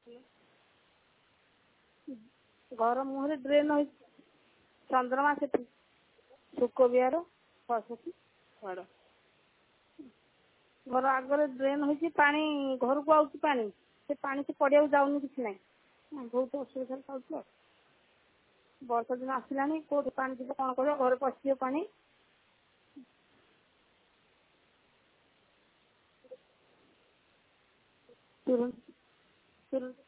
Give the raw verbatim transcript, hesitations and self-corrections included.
घर मुहरे ड्रेन हो चंद्रमा से सुक बिहार सरस्वती घर घर आगे ड्रेन हो घर को आउट पानी से पानी से पड़िया जाऊनी किसी ना बहुत असुविधा पाऊँ वर्षा दिन आसला कौट पानी जी कौन कर घर पशि पानी तुरंत तुरंत